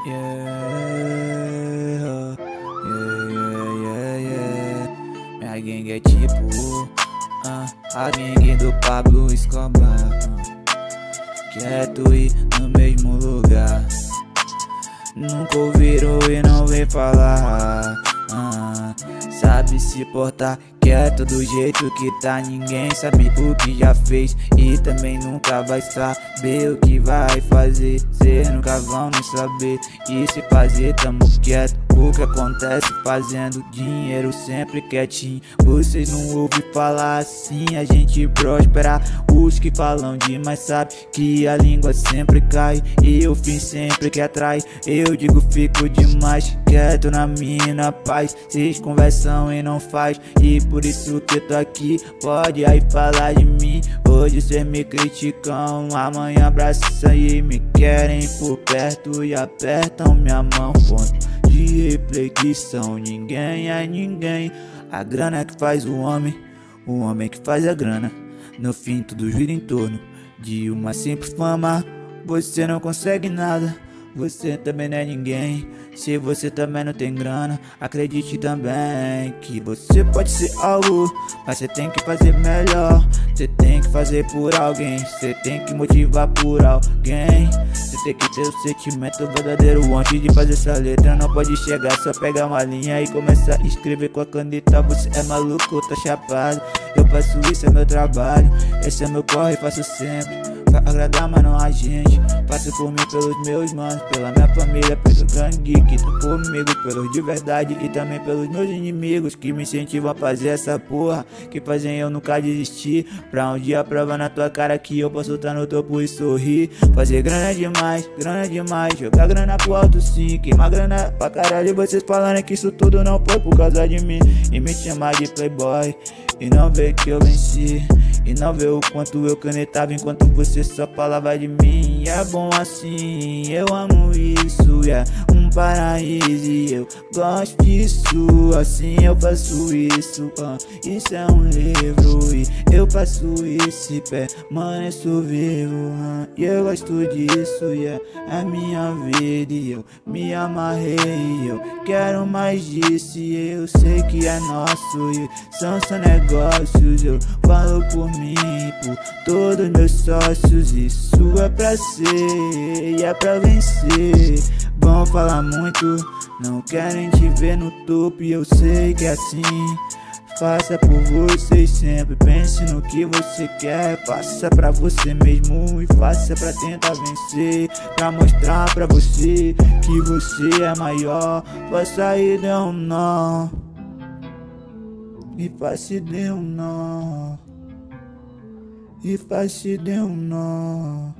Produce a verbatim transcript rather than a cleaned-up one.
Yeah, yeah, yeah, yeah, yeah. Minha gangue é tipo uh, a gangue do Pablo Escobar. Quieto e no mesmo lugar. Nunca ouviram e não vem falar. uh, Sabe se portar quieto do jeito que tá. Ninguém sabe o que já fez e também nunca vai saber o que vai fazer. Cês nunca vão nem saber. E se fazer tamo quieto, o que acontece fazendo dinheiro sempre quietinho. Vocês não ouvem falar assim, a gente prospera. Os que falam demais sabem que a língua sempre cai e o fim sempre que atrai. Eu digo fico demais quieto na minha paz. Vocês conversam e não faz, e por isso que tô aqui. Pode aí falar de mim. Hoje cês me criticam, amanhã abraçam e me querem por perto e apertam minha mão. Ponto de reflexão, ninguém é ninguém. A grana é que faz o homem, o homem que faz a grana. No fim tudo gira em torno de uma simples fama. Você não consegue nada, você também não é ninguém. Se você também não tem grana, acredite também que você pode ser algo, mas você tem que fazer melhor. Você tem que fazer por alguém, você tem que motivar por alguém. Você tem que ter o sentimento verdadeiro antes de fazer essa letra. Não pode chegar, só pegar uma linha e começar a escrever com a caneta. Você é maluco, tá chapado. Eu faço isso, é meu trabalho. Esse é meu corre, faço sempre pra agradar, mas não a gente. Faço por mim, pelos meus manos, pela minha família, pelo gangue que tá comigo, pelos de verdade e também pelos meus inimigos que me incentivam a fazer essa porra, que fazem eu nunca desistir. Pra um dia provar na tua cara que eu posso estar no topo e sorrir. Fazer grana é demais, grana é demais. Jogar grana pro alto sim, queimar grana pra caralho. E vocês falando que isso tudo não foi por causa de mim e me chamar de playboy e não ver que eu venci, e não ver o quanto eu canetava enquanto você só falava de mim. É bom assim, eu amo isso, é um paraíso e eu gosto disso. Assim eu faço isso, uh, isso é um livro e eu faço isso e permaneço vivo, uh, e eu gosto disso, e yeah, é a minha vida e eu me amarrei e eu quero mais disso. E eu sei que é nosso e são só negócios. Eu falo por mim, por todos meus sócios. Isso é pra ser e é pra vencer. Vão falar muito, não querem te ver no topo, e eu sei que é assim. Faça por você sempre, pense no que você quer. Faça pra você mesmo e faça pra tentar vencer. Pra mostrar pra você que você é maior. Faça e dê um nó, e faça e dê um nó, e faça e dê um nó.